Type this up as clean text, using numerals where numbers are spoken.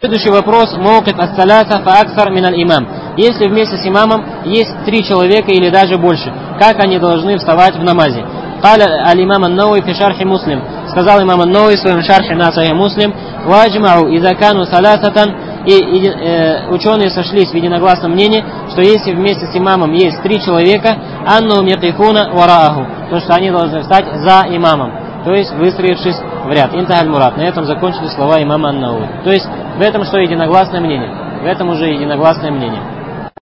Следующий вопрос. Мауқиф ас-саляса фа аксар мин аль-имам. Если вместе с имамом есть 3 человека или даже больше, как они должны вставать в намазе? Каля аль-имам ан-Науи фи шархи Муслим. Сказал имам ан-Науи в своем шархе на Сахих Муслим: «Ваджмау иза кану саласатан». И ученые сошлись в единогласном мнении, что если вместе с имамом есть 3 человека, анну якифуна варааху, то что они должны встать за имамом, то есть выстроившись в ряд. Интахаль мурад. На этом закончили слова имама ан-Науи. То есть в этом что единогласное мнение? В этом уже единогласное мнение.